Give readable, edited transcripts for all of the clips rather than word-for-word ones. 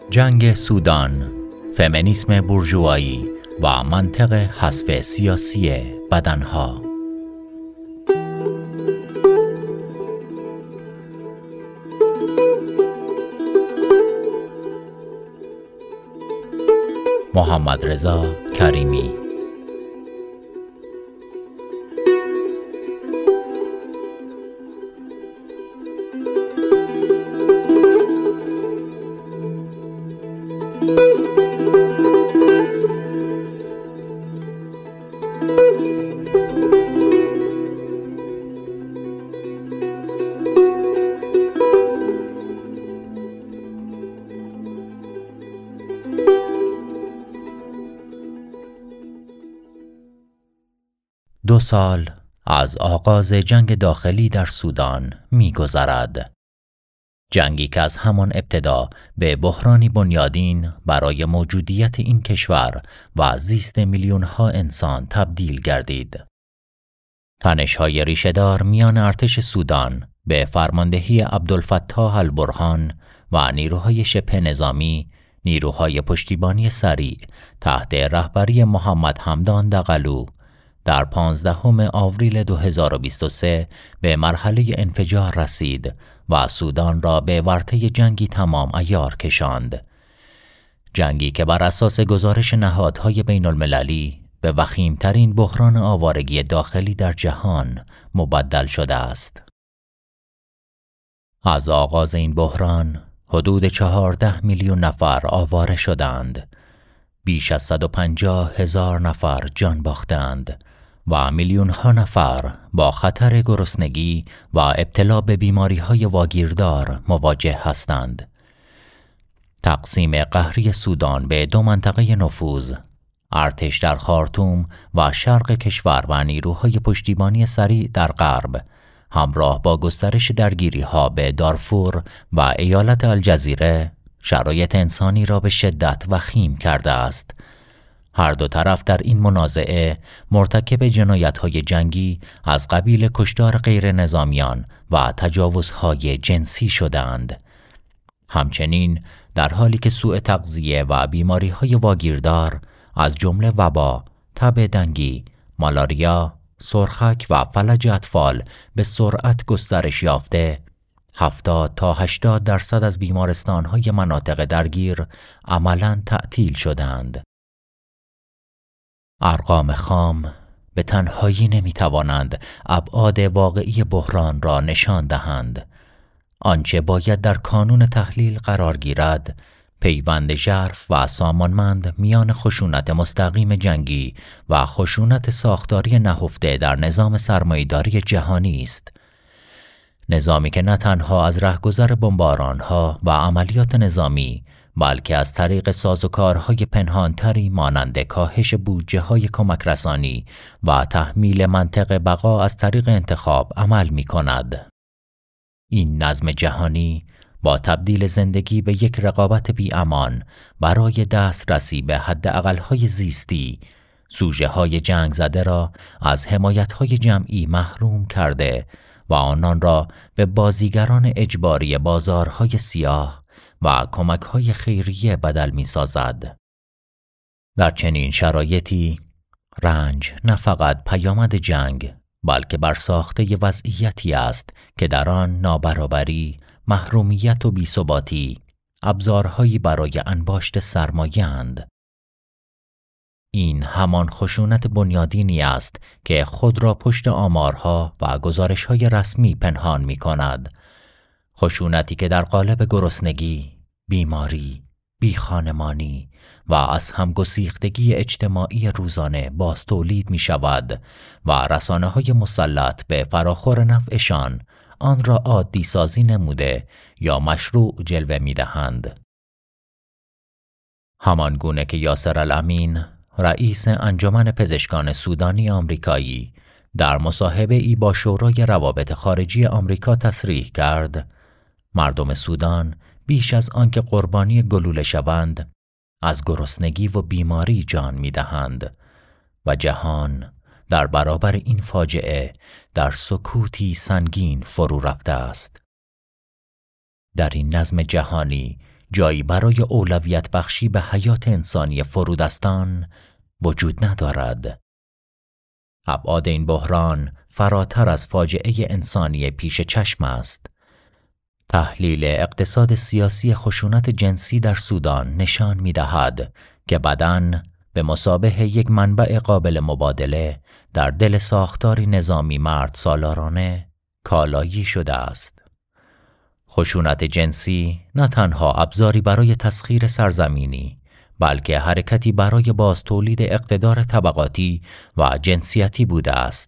جنگ سودان، فمینیسم بورژوایی و منطق حذف سیاسی بدنها. محمدرضا کریمی. دو سال از آغاز جنگ داخلی در سودان می‌گذرد. جنگی که از همان ابتدا به بحرانی بنیادین برای موجودیت این کشور و زیست میلیون‌ها انسان تبدیل گردید. تنش‌های ریشه‌دار میان ارتش سودان به فرماندهی عبدالفتاح البرهان و نیروهای شبه نظامی، نیروهای پشتیبانی سریع تحت رهبری محمد حمدان داغلو در 15 آوریل 2023 به مرحله انفجار رسید و سودان را به ورطه جنگی تمام عیار کشاند. جنگی که بر اساس گزارش نهادهای بین المللی به وخیمترین بحران آوارگی داخلی در جهان مبدل شده است. از آغاز این بحران حدود 14 میلیون نفر آواره شدند. بیش از 150,000 نفر جان باختند و میلیون‌ها نفر با خطر گرسنگی و ابتلا به بیماری‌های واگیردار مواجه هستند. تقسیم قهری سودان به دو منطقه نفوذ، ارتش در خارتوم و شرق کشور و نیروهای پشتیبانی سریع در غرب، همراه با گسترش درگیری‌ها به دارفور و ایالت الجزیره، شرایط انسانی را به شدت وخیم کرده است. هر دو طرف در این منازعه مرتکب جنایت‌های جنگی از قبیل کشتار غیر نظامیان و تجاوزهای جنسی شدند. همچنین در حالی که سوء تغذیه و بیماری‌های واگیردار از جمله وبا، تب دنگی، مالاریا، سرخک و فلج اطفال به سرعت گسترش یافته، 70 تا 80% از بیمارستان‌های مناطق درگیر عملاً تعطیل شدند. ارقام خام به تنهایی نمی‌توانند ابعاد واقعی بحران را نشان دهند. آنچه باید در کانون تحلیل قرار گیرد، پیوند ژرف و سامانمند میان خشونت مستقیم جنگی و خشونت ساختاری نهفته در نظام سرمایه‌داری جهانی است. نظامی که نه تنها از رهگذر بمباران‌ها و عملیات نظامی، بلکه از طریق سازوکارهای پنهانتری مانند کاهش بودجه‌های کمک رسانی و تحمیل منطق بقا از طریق انتخاب عمل می‌کند. این نظم جهانی با تبدیل زندگی به یک رقابت بی‌امان برای دسترسی به حداقل‌های زیستی، سوژه‌های جنگ زده را از حمایت‌های جمعی محروم کرده و آنان را به بازیگران اجباری بازارهای سیاه و کمک‌های خیریه بدل می‌سازد. در چنین شرایطی، رنج نه فقط پیامد جنگ، بلکه برساخته وضعیتی است که در آن نابرابری، محرومیت و بی‌ثباتی ابزارهایی برای انباشت سرمایه‌اند. این همان خشونت بنیادینی است که خود را پشت آمارها و گزارش‌های رسمی پنهان می‌کند. خشونتی که در قالب گرسنگی، بیماری، بیخانمانی و از هم گسیختگی اجتماعی روزانه باز تولید می شود و رسانه‌های مسلط به فراخور نفعشان آن را عادی سازی نموده یا مشروع جلوه می دهند. همان گونه که یاسر الامین، رئیس انجمن پزشکان سودانی آمریکایی، در مصاحبه ای با شورای روابط خارجی آمریکا تصریح کرد، مردم سودان بیش از آنکه قربانی گلوله شوند، از گرسنگی و بیماری جان می‌دهند و جهان در برابر این فاجعه در سکوتی سنگین فرو رفته است. در این نظم جهانی جایی برای اولویت بخشی به حیات انسانی فرودستان وجود ندارد. ابعاد این بحران فراتر از فاجعه انسانی پیش چشم است. تحلیل اقتصاد سیاسی خشونت جنسی در سودان نشان می‌دهد که بدن به مثابه یک منبع قابل مبادله در دل ساختاری نظامی مرد سالارانه کالایی شده است. خشونت جنسی نه تنها ابزاری برای تسخیر سرزمینی، بلکه حرکتی برای باز تولید اقتدار طبقاتی و جنسیتی بوده است.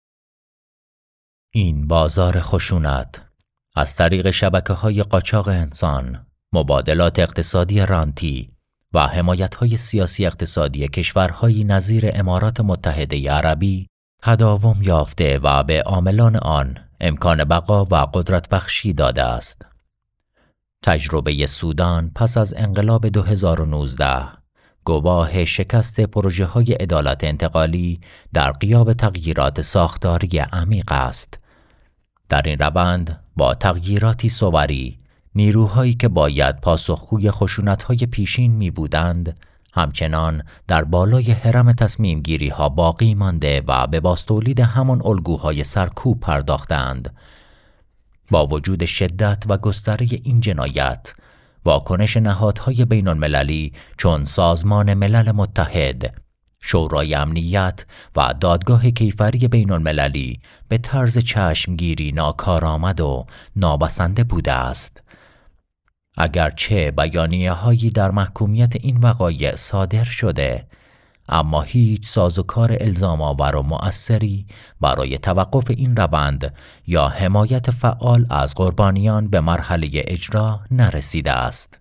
این بازار خشونت از طریق شبکه‌های قاچاق انسان، مبادلات اقتصادی رانتی و حمایت‌های سیاسی اقتصادی کشورهایی نظیر امارات متحده عربی تداوم یافته و به عاملان آن امکان بقا و قدرت بخشی داده است. تجربه سودان پس از انقلاب 2019 گواه شکست پروژه‌های عدالت انتقالی در غیاب تغییرات ساختاری عمیق است. در این روند با تغییراتی صوری، نیروهایی که باید پاسخگوی خشونت‌های پیشین می بودند، همچنان در بالای هرم تصمیم گیری ها باقی مانده و به بازتولید همان الگوهای سرکوب پرداختند. با وجود شدت و گستره این جنایت، واکنش نهادهای بین المللی چون سازمان ملل متحد، شورای امنیت و دادگاه کیفری بین المللی به طرز چشمگیری ناکارآمد و نابسنده بوده است. اگرچه بیانیه‌هایی در محکومیت این وقایع صادر شده، اما هیچ سازوکار الزام‌آور و مؤثری برای توقف این روند یا حمایت فعال از قربانیان به مرحله اجرا نرسیده است.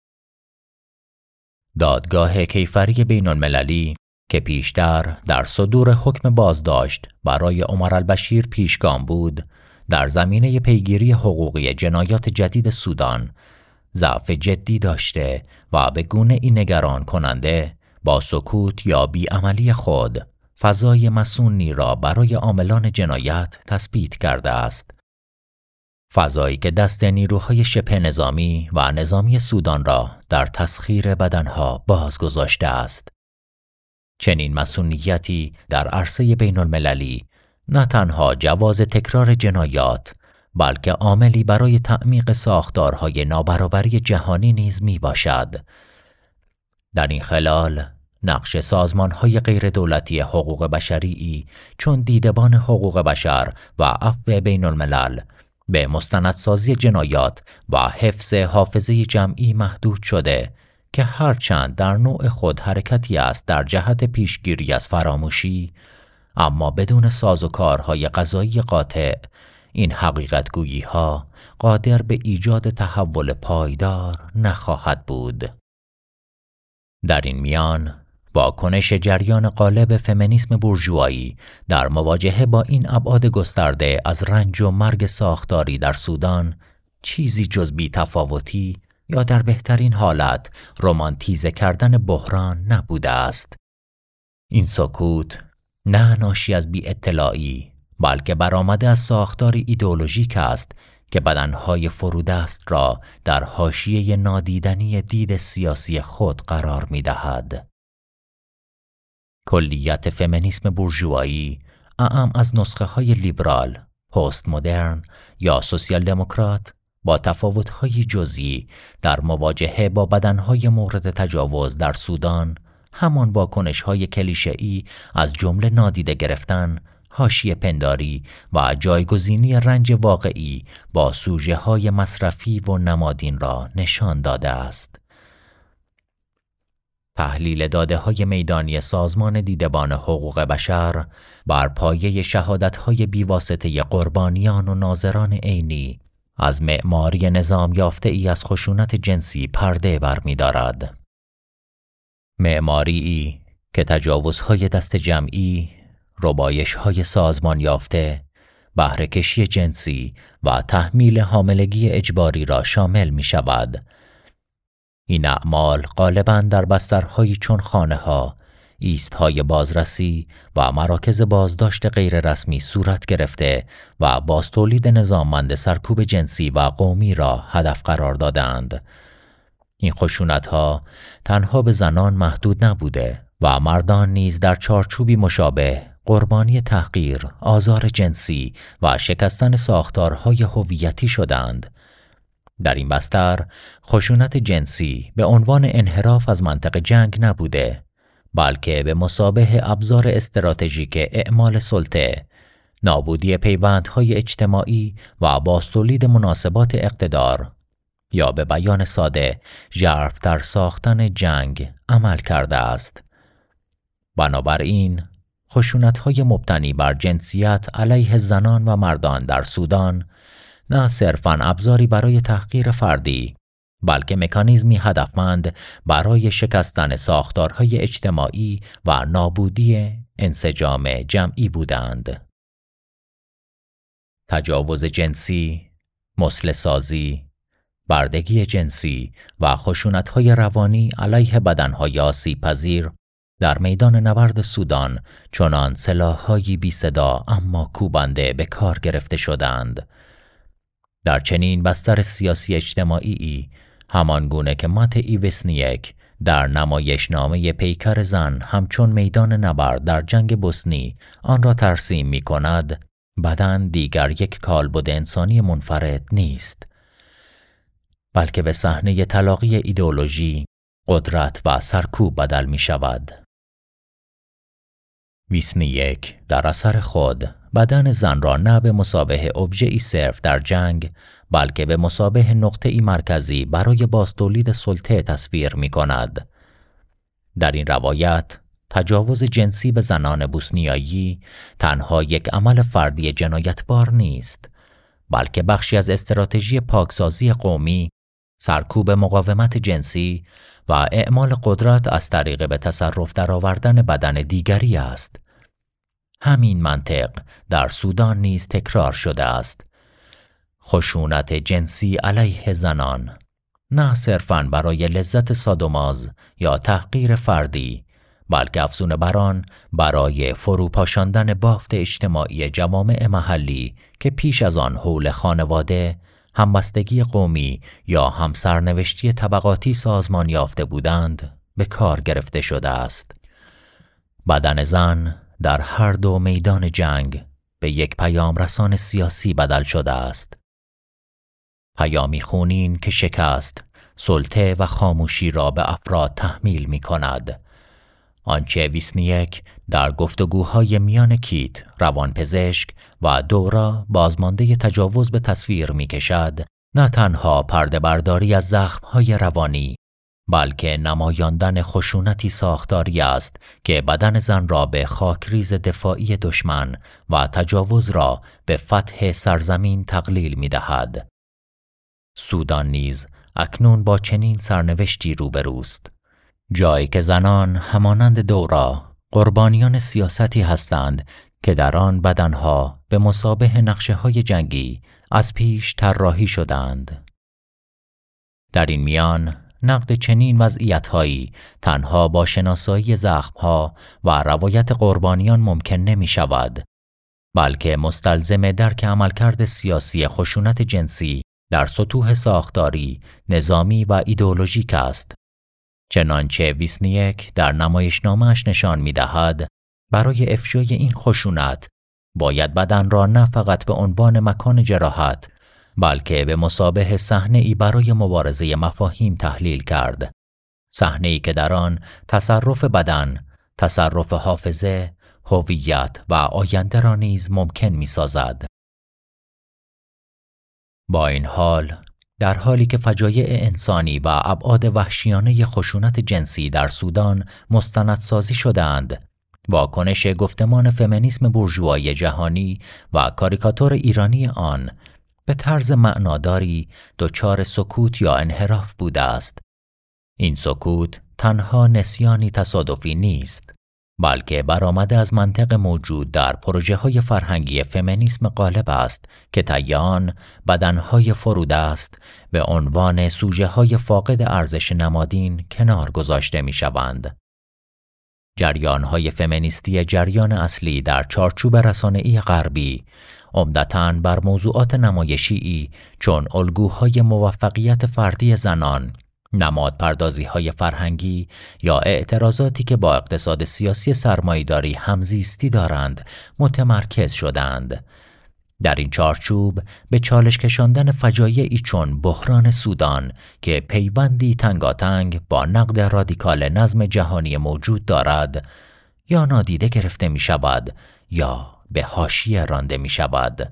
دادگاه کیفری بین المللی که پیشتر در صدور حکم بازداشت برای عمر البشیر پیشگام بود، در زمینه پیگیری حقوقی جنایات جدید سودان ضعف جدی داشته و به گونه‌ای نگران کننده با سکوت یا بیعملی خود فضای مسونی را برای عاملان جنایت تثبیت کرده است. فضایی که دست نیروهای شبه نظامی و نظامی سودان را در تسخیر بدنها باز گذاشته است. چنین مسئولیتی در عرصه بین المللی نه تنها جواز تکرار جنایات، بلکه عاملی برای تعمیق ساختارهای نابرابری جهانی نیز می باشد. در این خلال نقش سازمانهای غیر دولتی حقوق بشری چون دیدبان حقوق بشر و عفو بین الملل به مستندسازی جنایات و حفظ حافظه جمعی محدود شده که هرچند در نوع خود حرکتی است در جهت پیشگیری از فراموشی، اما بدون سازوکارهای قضایی قاطع این حقیقتگویی‌ها قادر به ایجاد تحول پایدار نخواهد بود. در این میان واکنش جریان غالب فمینیسم بورژوایی در مواجهه با این ابعاد گسترده از رنج و مرگ ساختاری در سودان چیزی جز بی‌تفاوتی یا در بهترین حالت رمانتیزه کردن بحران نبوده است. این سکوت نه ناشی از بی اطلاعی، بلکه برآمده از ساختاری ایدئولوژیک است که بدنهای فرودست را در حاشیه نادیدنی دید سیاسی خود قرار می دهد. کلیت فمینیسم بورژوایی اعم از نسخه های لیبرال، پست مدرن یا سوسیال دموکرات با تفاوت‌های جزئی در مواجهه با بدنهای مورد تجاوز در سودان همان واکنش‌های کلیشه‌ای از جمله نادیده گرفتن، حاشیه پنداری و جایگزینی رنج واقعی با سوژه‌های مصرفی و نمادین را نشان داده است. تحلیل داده‌های میدانی سازمان دیدبان حقوق بشر بر پایه شهادت‌های بیواسطه قربانیان و ناظران عینی از معماری نظام یافته ای از خشونت جنسی پرده برمی‌دارد. معماری که تجاوزهای دست جمعی، ربایش‌های سازمان یافته، بهره‌کشی جنسی و تحمیل حاملگی اجباری را شامل می‌شود. این اعمال غالباً در بسترهایی چون خانه‌ها، ایست‌های بازرسی و مراکز بازداشت غیررسمی صورت گرفته و بازتولید نظاممند سرکوب جنسی و قومی را هدف قرار دادند. این خشونت‌ها تنها به زنان محدود نبوده و مردان نیز در چارچوبی مشابه قربانی تحقیر، آزار جنسی و شکستن ساختارهای هویتی شدند. در این بستر خشونت جنسی به عنوان انحراف از منطق جنگ نبوده، بلکه به مثابه ابزار استراتژیک اعمال سلطه، نابودی پیوندهای اجتماعی و بازتولید مناسبات اقتدار، یا به بیان ساده ژرف‌تر ساختن جنگ عمل کرده است. بنابراین خشونت‌های مبتنی بر جنسیت علیه زنان و مردان در سودان نه صرفاً ابزاری برای تحقیر فردی، بلکه مکانیزمی هدفمند برای شکستن ساختارهای اجتماعی و نابودی انسجام جمعی بودند. تجاوز جنسی، مسلسازی، بردگی جنسی و خشونت‌های روانی علیه بدن‌های آسیب‌پذیر در میدان نبرد سودان چنان سلاح‌هایی بی صدا اما کوبنده به کار گرفته شدند. در چنین بستر سیاسی اجتماعی، همان گونه که مات ایوسنیک در نمایشنامه پیکر زن همچون میدان نبرد در جنگ بوسنی آن را ترسیم می کند، بدن دیگر یک کالبد انسانی منفرد نیست، بلکه به صحنه تلاقی ایدئولوژی، قدرت و سرکوب بدل می شود. ویسنیک در اثر خود بدن زن را نه به مثابه ابژه‌ای صرف در جنگ، بلکه به مثابه نقطه‌ای مرکزی برای بازتولید سلطه تصویر می کند. در این روایت، تجاوز جنسی به زنان بوسنیایی تنها یک عمل فردی جنایتبار نیست، بلکه بخشی از استراتژی پاکسازی قومی، سرکوب مقاومت جنسی و اعمال قدرت از طریق به تصرف درآوردن بدن دیگری است. همین منطق در سودان نیز تکرار شده است. خشونت جنسی علیه زنان نه صرفاً برای لذت سادوماز یا تحقیر فردی، بلکه افزون بر آن برای فروپاشاندن بافت اجتماعی جوامع محلی که پیش از آن حول خانواده، همبستگی قومی یا همسرنوشتی طبقاتی سازمان یافته بودند، به کار گرفته شده است. بدن زن در هر دو میدان جنگ به یک پیام رسان سیاسی بدل شده است. پیامی خونین که شکست، سلطه و خاموشی را به افراد تحمیل می کند. آنچه ویسنیک در گفتگوهای میان کیت، روانپزشک و دورا بازمانده تجاوز به تصویر می کشد، نه تنها پرده برداری از زخمهای روانی، بلکه نمایاندن خشونتی ساختاری است که بدن زن را به خاکریز دفاعی دشمن و تجاوز را به فتح سرزمین تقلیل می دهد. سودان نیز اکنون با چنین سرنوشتی روبروست، جایی که زنان همانند دورا قربانیان سیاستی هستند که در آن بدنها به مثابه نقشه‌های جنگی از پیش طراحی شدند. در این میان نقد چنین وضعیت‌هایی تنها با شناسایی زخم‌ها و روایت قربانیان ممکن نمی شود، بلکه مستلزم درک عملکرد سیاسی خشونت جنسی در سطوح ساختاری، نظامی و ایدئولوژیک است. چنانچه ویسنیک در نمایشنامه‌اش نشان می‌دهد، برای افشای این خشونت باید بدن را نه فقط به عنوان مکان جراحت، بلکه به مثابه صحنه‌ای برای مبارزه مفاهیم تحلیل کرد. صحنه‌ای که در آن تصرف بدن، تصرف حافظه، هویت و آینده را نیز ممکن می‌سازد. با این حال، در حالی که فجایع انسانی و ابعاد وحشیانه خشونت جنسی در سودان مستندسازی شدند، واکنش گفتمان فمینیسم بورژوایی جهانی و کاریکاتور ایرانی آن به طرز معناداری دچار سکوت یا انحراف بوده است. این سکوت تنها نسیانی تصادفی نیست، بلکه برآمده از منطق موجود در پروژه‌های فرهنگی فمینیسم غالب است که طی آن بدن‌های فرودست به عنوان سوژه‌های فاقد ارزش نمادین کنار گذاشته می‌شوند. جریان‌های فمینیستی جریان اصلی در چارچوب رسانه‌ای غربی عمدتاً بر موضوعات نمایشی چون الگوهای موفقیت فردی زنان، نمادپردازی‌های فرهنگی یا اعتراضاتی که با اقتصاد سیاسی سرمایه‌داری همزیستی دارند متمرکز شدند. در این چارچوب به چالش کشاندن فجایعی چون بحران سودان که پیوندی تنگاتنگ با نقد رادیکال نظم جهانی موجود دارد، یا نادیده گرفته می شود یا به حاشیه رانده می شود.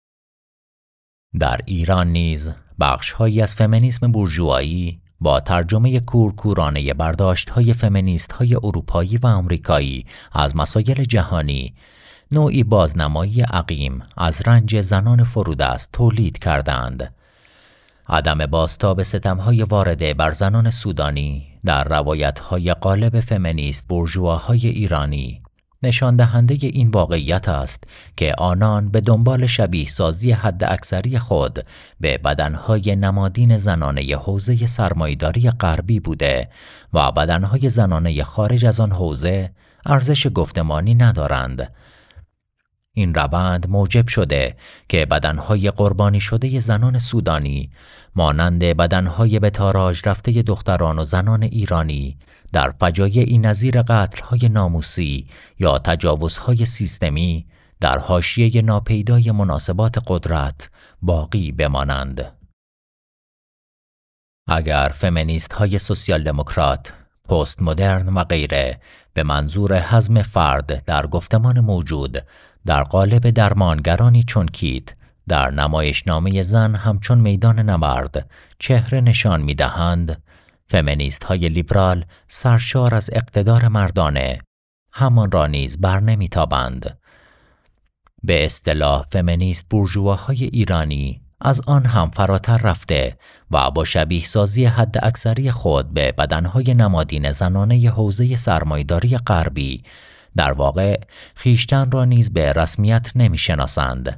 در ایران نیز بخش‌هایی از فمینیسم بورژوایی با ترجمه کورکورانه برداشت‌های فمینیست‌های اروپایی و آمریکایی از مسائل جهانی، نوعی بازنمایی عقیم از رنج زنان فرودست تولید کردند. عدم بازتاب ستم‌های وارده بر زنان سودانی در روایت‌های غالب فمینیست بورژواهای ایرانی نشان دهنده این واقعیت است که آنان به دنبال شبیه سازی حد اکثری خود به بدنهای نمادین زنانه حوزه سرمایه‌داری غربی بوده و بدنهای زنانه خارج از آن حوزه ارزش گفتمانی ندارند. این روند موجب شده که بدنهای قربانی شده زنان سودانی مانند بدنهای به تاراج رفته دختران و زنان ایرانی در فجایعی نظیر قتل‌های ناموسی یا تجاوزهای سیستمی در حاشیه ناپیدای مناسبات قدرت باقی بمانند. اگر فمینیست‌های سوسیال دموکرات، پست مدرن و غیره به منظور هضم فرد در گفتمان موجود در قالب درمانگرانی چون کیت در نمایشنامه زن همچون میدان نبرد چهره نشان می‌دهند، فمینیست‌های لیبرال سرشار از اقتدار مردانه همان را نیز بر نمی‌تابند. به اصطلاح فمینیست بورژواهای ایرانی از آن هم فراتر رفته و با شبیه سازی حد اکثری خود به بدنهای نمادین زنانه حوزه سرمایه‌داری غربی در واقع خیشتن را نیز به رسمیت نمی‌شناسند.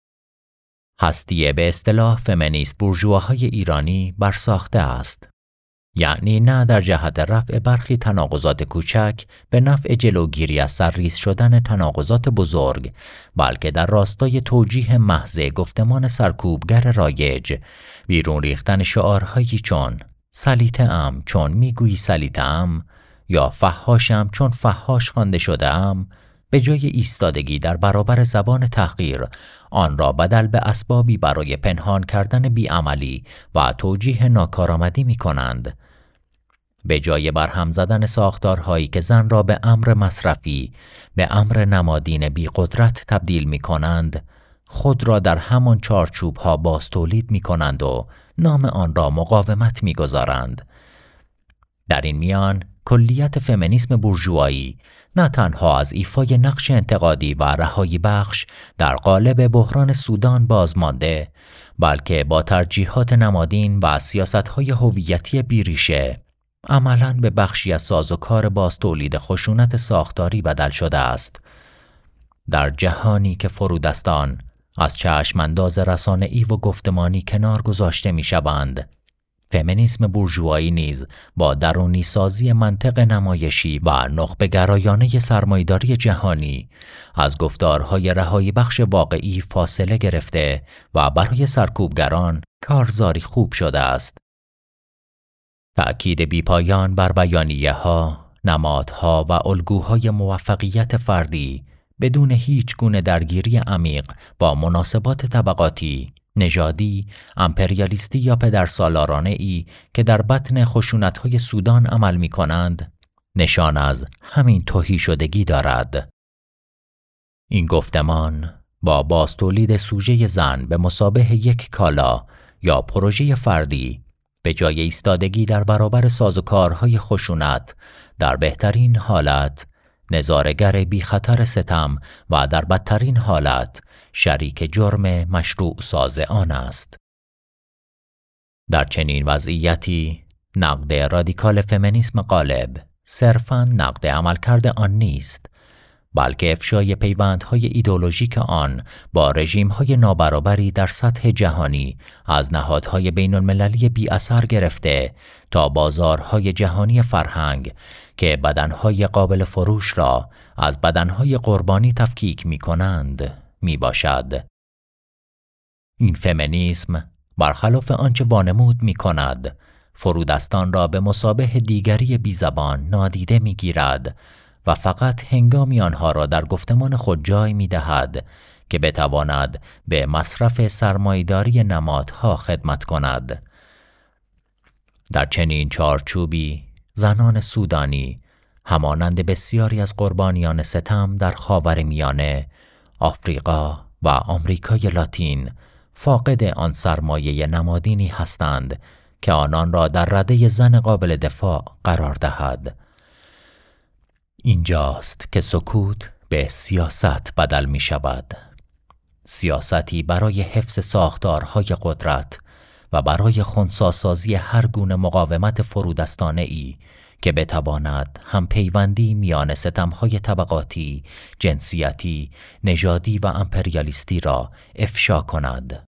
هستی به اصطلاح فمینیست بورژواهای ایرانی برساخته است. یعنی نه در جهت رفع برخی تناقضات کوچک به نفع جلوگیری از سرریز شدن تناقضات بزرگ، بلکه در راستای توجیه محض گفتمان سرکوبگر رایج، بیرون ریختن شعارهایی چون سلیطه‌ام چون میگویی سلیطه‌ام یا فحاشم چون فحاش خوانده شده‌ام، به جای ایستادگی در برابر زبان تحقیر، آن را بدل به اسبابی برای پنهان کردن بیعملی و توجیه ناکارآمدی می کنند. به جای برهم زدن ساختارهایی که زن را به امر مصرفی، به امر نمادین بی قدرت تبدیل می کنند، خود را در همان چارچوب ها باز تولید می کنند و نام آن را مقاومت می گذارند. در این میان کلیت فمینیسم بورژوایی نه تنها از ایفای نقش انتقادی و رهایی بخش در قالب بحران سودان بازمانده، بلکه با ترجیحات نمادین و سیاست‌های هویتی بیریشه عملاً به بخشی از سازوکار باز تولید خشونت ساختاری بدل شده است. در جهانی که فرودستان از چشمانداز رسانه‌ای و گفتمانی کنار گذاشته می‌شوند، فمینیسم بورژوایی نیز با درونی سازی منطق نمایشی و نخبه گرایانه سرمایه‌داری جهانی از گفتارهای رهایی بخش واقعی فاصله گرفته و برای سرکوبگران کارزاری خوب شده است. تأکید بیپایان بر بیانیه‌ها، نمادها و الگوهای موفقیت فردی بدون هیچ گونه درگیری عمیق با مناسبات طبقاتی، نژادی، امپریالیستی یا پدرسالارانه‌ای که در بطن خشونت‌های سودان عمل می‌کنند، نشان از همین تهی شدگی دارد. این گفتمان با بازتولید سوژه زن به مثابه یک کالا یا پروژه فردی به جای ایستادگی در برابر سازوکارهای خشونت، در بهترین حالت نظاره‌گر بی خطر ستم و در بدترین حالت شریک جرم مشروع ساز آن است. در چنین وضعیتی نقد رادیکال فمینیسم غالب صرفاً نقد عملکرد آن نیست، بلکه افشای پیوندهای ایدئولوژیک آن با رژیم‌های نابرابری در سطح جهانی از نهادهای بین‌المللی بی اثر گرفته تا بازارهای جهانی فرهنگ که بدنهای قابل فروش را از بدنهای قربانی تفکیک می‌کنند می باشد. این فمینیسم برخلاف آنچه وانمود می کند فرودستان را به مثابه دیگری بیزبان نادیده می‌گیرد و فقط هنگامی آنها را در گفتمان خود جای می‌دهد که بتواند به مصرف سرمایه‌داری نمادها خدمت کند. در چنین چارچوبی زنان سودانی همانند بسیاری از قربانیان ستم در خاورمیانه، آفریقا و آمریکای لاتین فاقد آن سرمایه نمادینی هستند که آنان را در رده زن قابل دفاع قرار دهد. اینجاست که سکوت به سیاست بدل می شود. سیاستی برای حفظ ساختارهای قدرت و برای خنثی‌سازی هر گونه مقاومت فرودستانه‌ای که بتواند هم پیوندی میان ستم‌های طبقاتی، جنسیتی، نژادی و امپریالیستی را افشا کند.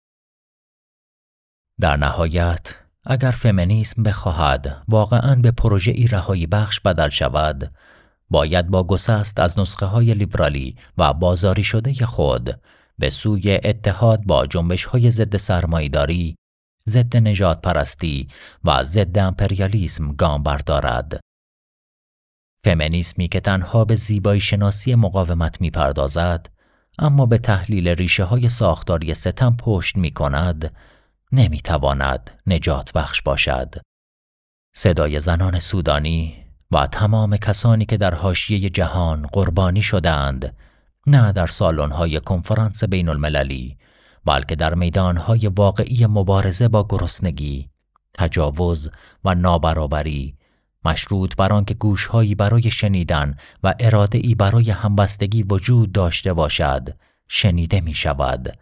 در نهایت، اگر فمینیسم بخواهد واقعاً به پروژه‌ای رهایی بخش بدل شود، باید با گسست از نسخه‌های لیبرالی و بازاری شده خود به سوی اتحاد با جنبش‌های ضد سرمایه‌داری، ضد نژادپرستی و ضد امپریالیسم گام بردارد. فمینیسمی که تنها به زیبایی شناسی مقاومت می‌پردازد، اما به تحلیل ریشه‌های ساختاری ستم پشت می‌کند، نمی‌تواند نجات بخش باشد. صدای زنان سودانی و تمام کسانی که در حاشیه جهان قربانی شدند، نه در سالن‌های کنفرانس بین المللی، بلکه در میدان‌های واقعی مبارزه با گرسنگی، تجاوز و نابرابری، مشروط بر آنکه گوش‌هایی برای شنیدن و اراده‌ای برای همبستگی وجود داشته باشد، شنیده می‌شود.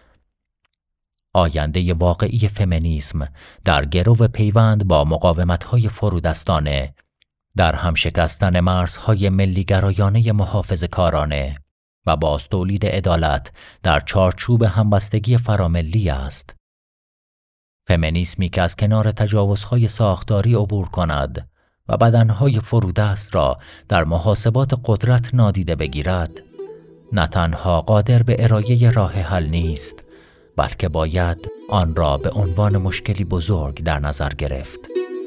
آینده واقعی فمینیسم در گرو پیوند با مقاومت‌های فرودستانه، در همشکستن مرزهای ملی‌گرایانه محافظه‌کارانه و باز تولید عدالت در چارچوب همبستگی فراملی است. فمینیسمی که از کنار تجاوزهای ساختاری عبور کند و بدنهای فرودست را در محاسبات قدرت نادیده بگیرد، نه تنها قادر به ارائه راه حل نیست، بلکه باید آن را به عنوان مشکلی بزرگ در نظر گرفت.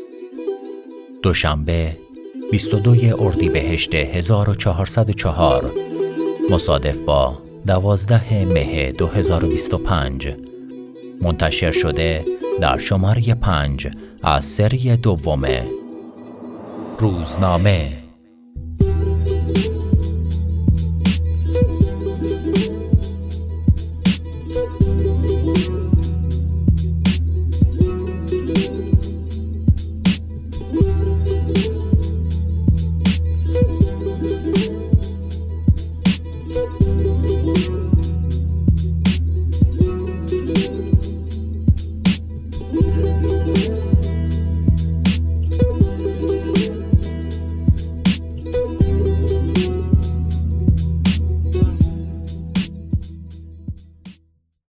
دوشنبه 22 اردیبهشت 1404 مصادف با 12 مه 2025 منتشر شده در شماره 5 از سری دوم روزنامه